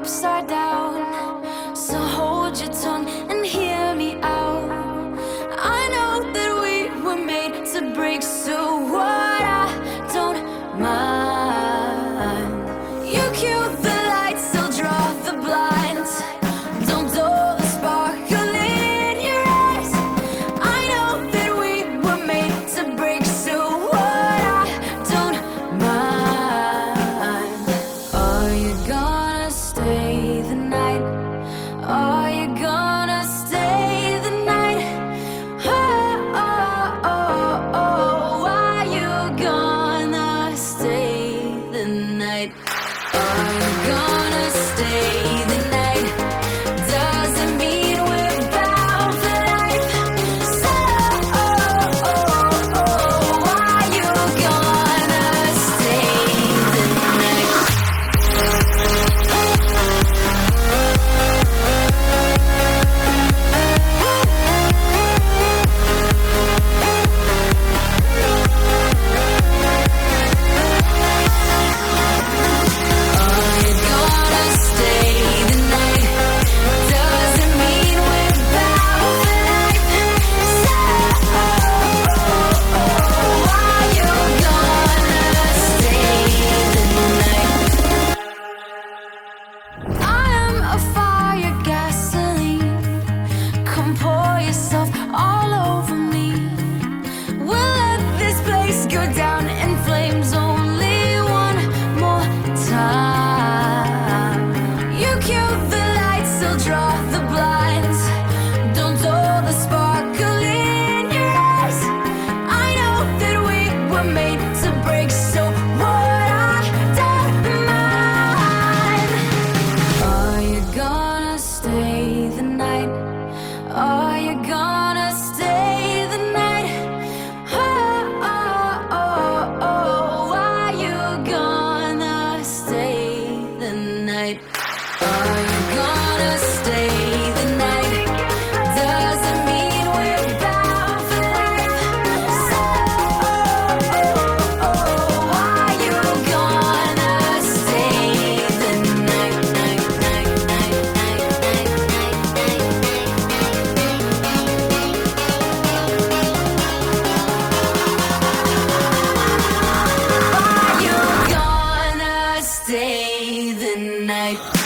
upside down. So hold your tongue and hear me out. I know that we were made to break, so what? I don't mind. You cue the lights, I'll draw the blinds. Don't dull the sparkle in your eyes. I know that we were made to break, so what? I don't mind. Are you gonna stay the night? Are you gonna stay the night? Oh, oh, oh, oh. Are you gonna stay the night? Are you gonna stay the night? Doesn't mean we're bound for life. So, oh, oh, oh. Are you gonna stay the night? Pour yourself all over me. We'll let this place go down in flames only one more time. You cue the lights, I'll draw the blinds. Don't dull the sparkle in your eyes. I know that we were made to break, so what? I don't mind. Are you gonna stay the night? Are you gonna stay the night? Oh, oh, oh, oh. Are you gonna stay the night? Are you gonna stay the night? Doesn't mean we're bound for life. So, oh, oh, oh. Are you gonna stay the night? Night, night, night, night, night, night, night. Are you gonna stay the night?